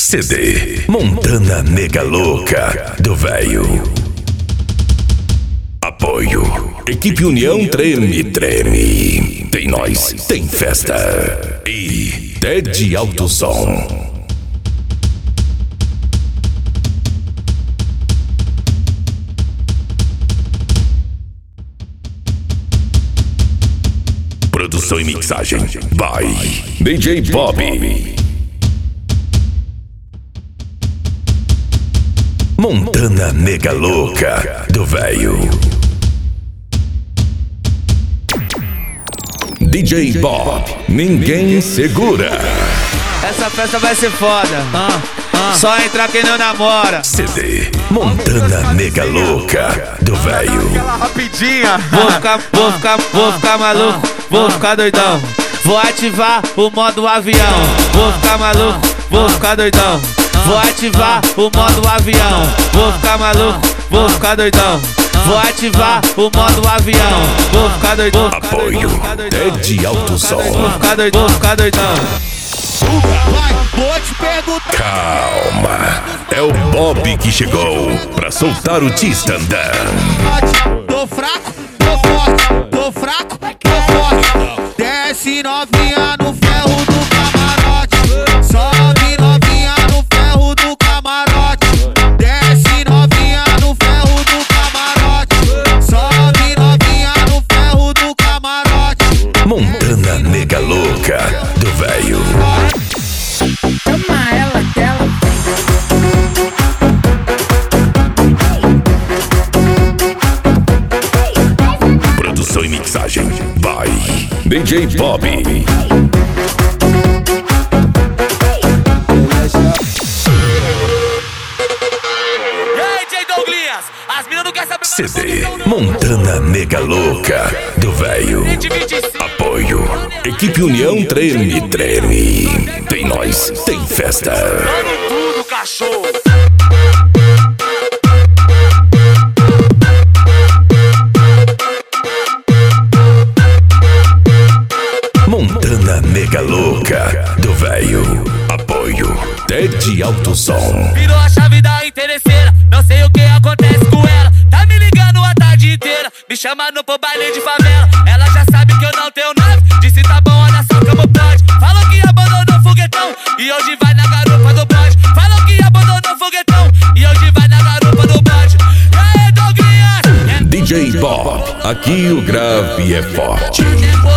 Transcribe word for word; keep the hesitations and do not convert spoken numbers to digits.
C D Montana Nega Louca do Velho. Apoio Equipe União Treme Treme. Tem nós, tem festa. E Ted Alto Som. Produção e mixagem by D J Bob. Montana Nega Louca do Velho. D J Bob, ninguém segura. Essa festa vai ser foda. Ah, ah. Só entra quem não namora. C D Montana Nega Louca do Velho. Aquela rapidinha. Vou ficar, vou ficar, vou ficar maluco. Vou ficar doidão. Vou ativar o modo avião. Vou ficar maluco. Vou ficar doidão. Vou ativar o modo avião. Vou ficar maluco. Vou ficar doidão. Vou ativar o modo avião. Vou ficar doidão. Apoio Ted Alto Som. Vou ficar doidão. Vou ficar doidão. Vai, vou te perguntar. Calma, é o Bob que chegou pra soltar o T-Standard. Tô fraco, tô forte, tô fraco, tô forte. Desce novinha no ferro do camarote. Sobe novinha no ferro do camarote. Desce novinha no ferro do camarote. Sobe novinha no ferro do camarote. Montana Nega Louca do Velho. Toma ela dela. Produção e mixagem by D J Bob. C D Montana Nega Louca do Velho. Apoio Equipe União Treme Treme. Tem nós, tem festa. Tudo, cachorro. Montana Nega Louca do Velho. Apoio Ted Alto Som. Virou a chave da interesseira. Não sei o que acontece com ela. Tá me ligando a tarde inteira. Me chamando pro baile de favela. Ela já sabe que eu não tenho nave. Disse tá bom, olha só como pode. Falou que abandonou o foguetão e hoje vai na garupa do bonde. Falou que abandonou o foguetão e hoje vai na garupa do bonde. E aí, Douglas? D J Bob, aqui o grave é forte.